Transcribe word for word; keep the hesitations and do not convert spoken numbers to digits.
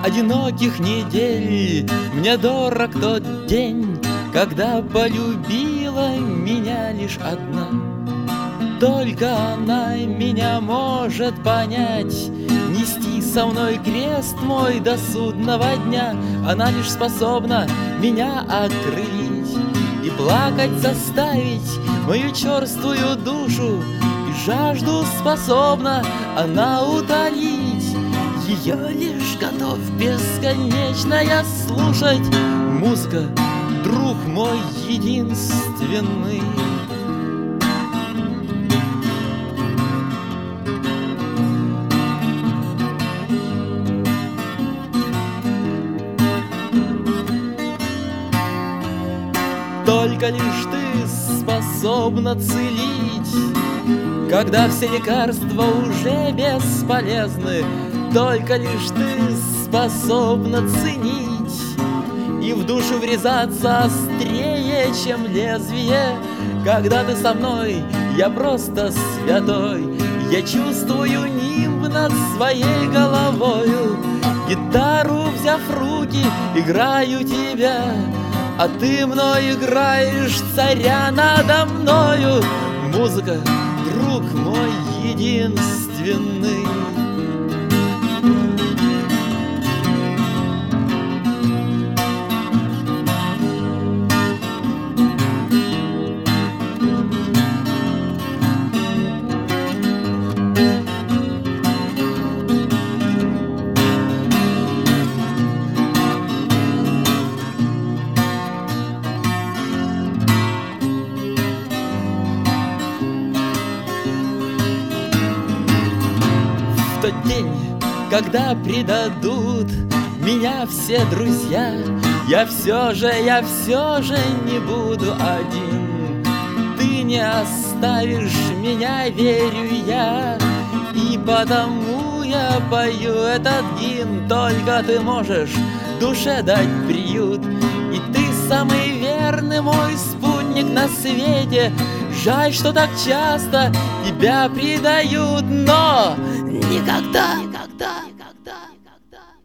одиноких недель. Мне дорог тот день, когда полюбила меня лишь одна. Только она меня может понять, нести со мной крест мой до судного дня. Она лишь способна меня окрылить и плакать заставить мою черствую душу, и жажду способна она утолить. Ее лишь готов бесконечно я слушать. Музыка, друг мой единственный. Только лишь ты способна целить, когда все лекарства уже бесполезны. Только лишь ты способна ценить и в душу врезаться острее, чем лезвие. Когда ты со мной, я просто святой. Я чувствую нимб над своей головою. Гитару взяв в руки, играю тебя, а ты мной играешь царя надо мною. Музыка, друг мой единственный. В тот день, когда предадут меня все друзья, я все же, я все же не буду один. Ты не оставишь меня, верю я, и потому я пою этот гимн. Только ты можешь душе дать приют, и ты самый верный мой спутник на свете. Жаль, что так часто тебя предают, но никогда, никогда, никогда